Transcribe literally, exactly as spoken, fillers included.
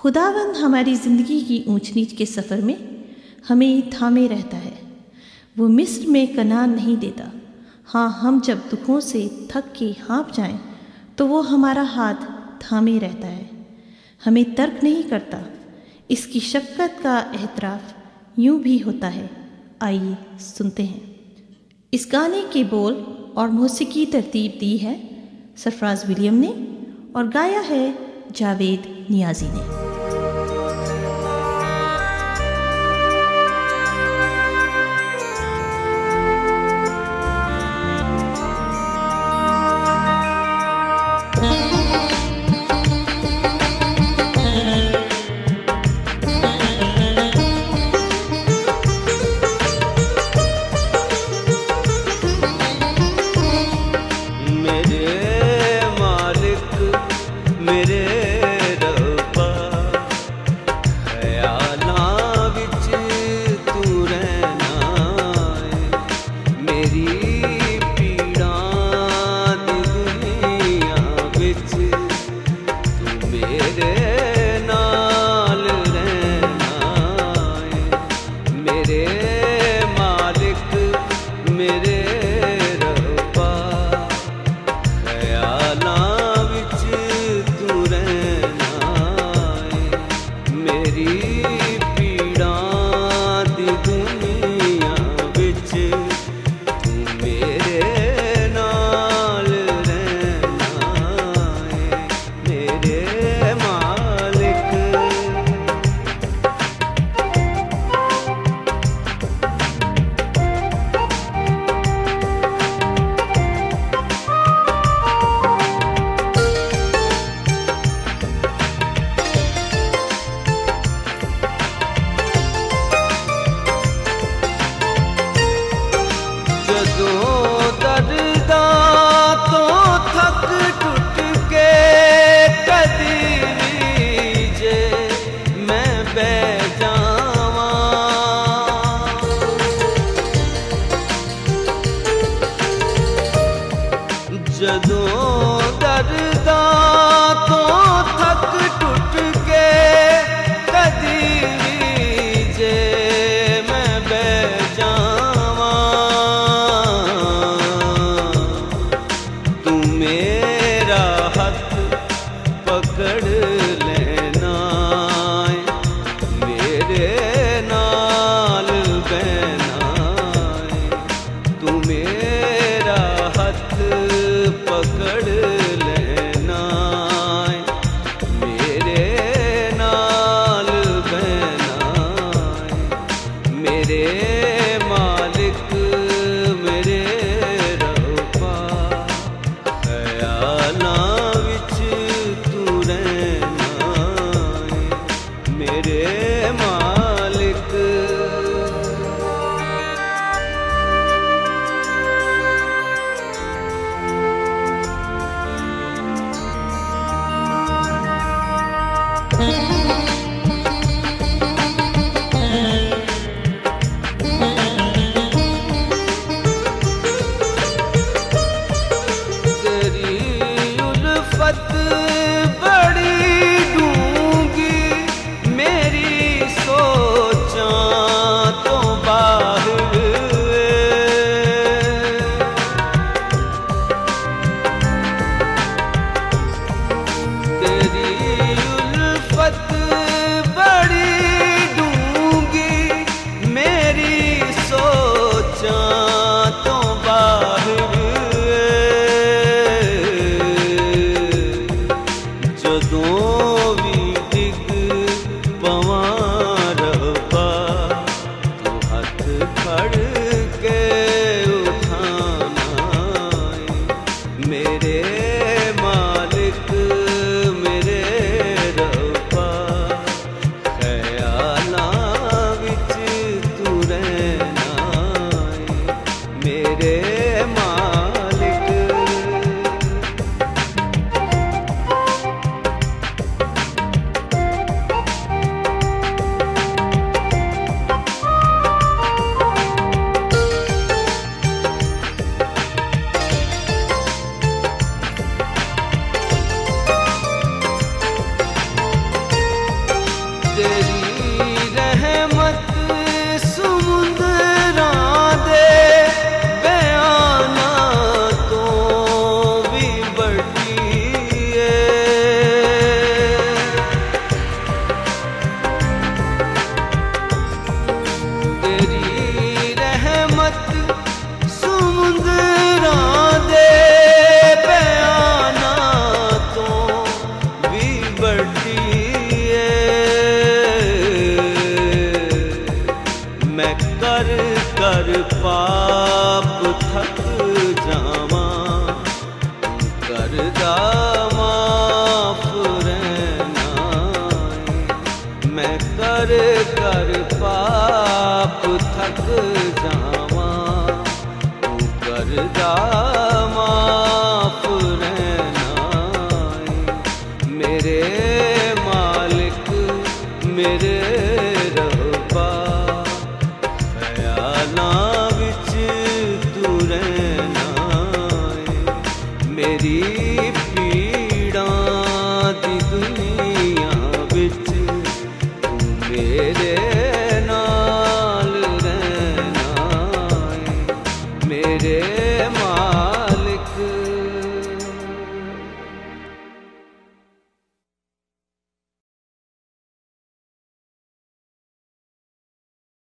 खुदावंद हमारी ज़िंदगी की ऊंच नीच के सफ़र में हमें थामे रहता है। वो मिस्र में कनान नहीं देता। हाँ, हम जब दुखों से थक के हाँफ जाएं तो वो हमारा हाथ थामे रहता है, हमें तर्क नहीं करता। इसकी शफ़क़त का एहतराफ़ यूं भी होता है। आइए सुनते हैं। इस गाने के बोल और मौसीकी तरतीब दी है सरफराज विलियम ने और गाया है जावेद नियाज़ी ने। कर कर पाप थक जावा, तू कर जा माफ रहना मेरे मालिक मेरे रब्बा। ख्यालां विच तू रहना मेरी पीड़ां दी दुनिया विच तू मेरे